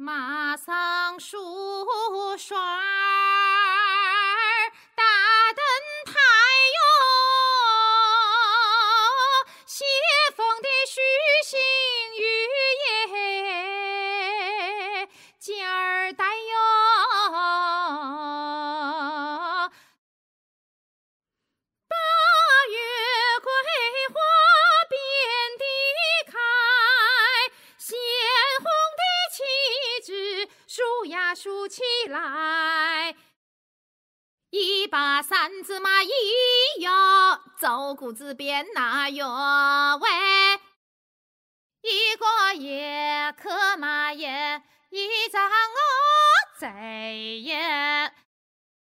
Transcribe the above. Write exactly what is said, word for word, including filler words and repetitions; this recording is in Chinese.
马上梳刷儿，大灯台哟，写封的书信与爷今儿带哟，八月桂花遍地开，鲜红的旗帜数呀数起来，一把扇子嘛一摇，走谷子边那哟喂，一个也可嘛也一张我贼也。